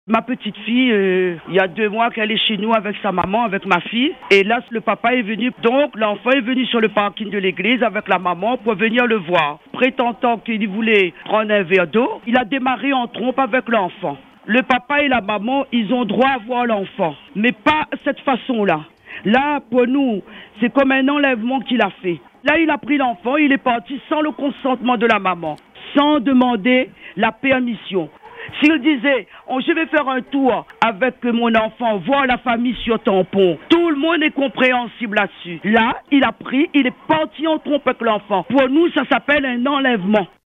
Ma petite fille, il y a 2 mois qu'elle est chez nous avec sa maman, avec ma fille. Et là, le papa est venu. Donc, l'enfant est venu sur le parking de l'église avec la maman pour venir le voir. Prétendant qu'il voulait prendre un verre d'eau, il a démarré en trompe avec l'enfant. Le papa et la maman, ils ont droit à voir l'enfant. Mais pas cette façon-là. Là, pour nous, c'est comme un enlèvement qu'il a fait. Là, il a pris l'enfant, il est parti sans le consentement de la maman, sans demander la permission. S'il disait, je vais faire un tour avec mon enfant, voir la famille sur tampon, tout le monde est compréhensible là-dessus. Là, il a pris, il est parti en trompe avec l'enfant. Pour nous, ça s'appelle un enlèvement.